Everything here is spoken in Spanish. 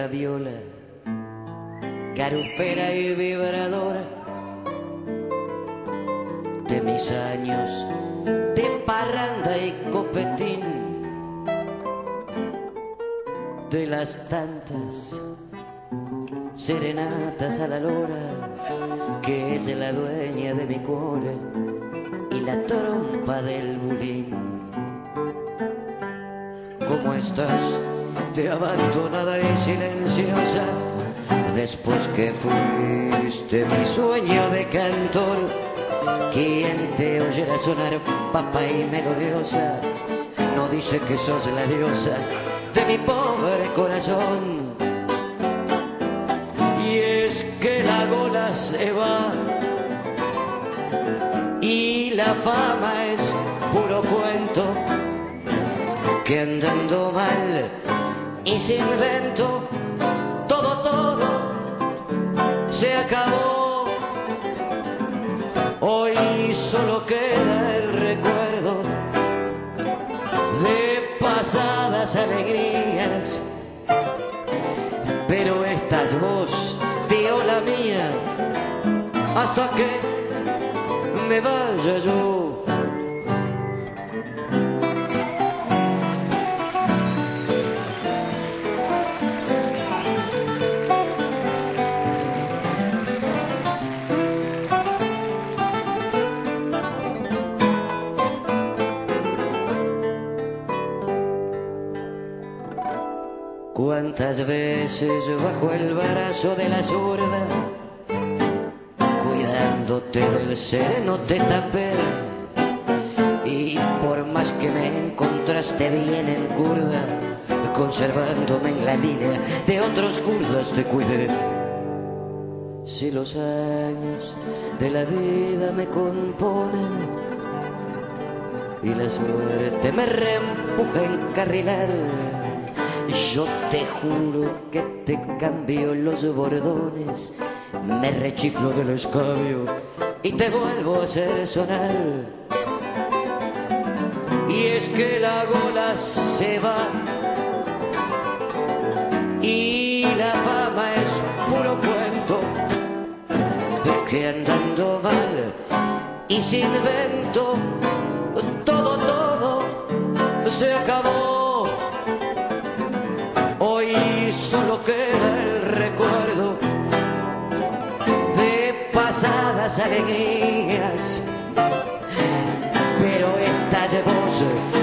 viola, garufera y vibradora, de mis años de parranda y copetín, de las tantas serenatas a la lora, que es la dueña de mi cola y la trompa del bulín. ¿Cómo estás? De abandonada y silenciosa, después que fuiste mi sueño de cantor. Quien te oyera sonar papa y melodiosa, no dice que sos la diosa de mi pobre corazón. Y es que la gola se va y la fama es puro cuento, que andando mal y sin vento, todo se acabó. Hoy solo queda el recuerdo de pasadas alegrías, pero esta es voz, viola mía, hasta que me vaya yo. Cuántas veces bajo el brazo de la zurda, cuidándote del sereno te tapé, y por más que me encontraste bien en curda, conservándome en la línea de otros curdas te cuidé. Si los años de la vida me componen y la suerte me reempuja a encarrilar, yo te juro que te cambio los bordones, me rechiflo del escabio y te vuelvo a hacer sonar. Y es que la gola se va y la fama es puro cuento, que andando mal y sin vento, todo se acabó. Hoy solo queda el recuerdo de pasadas alegrías, pero esta voz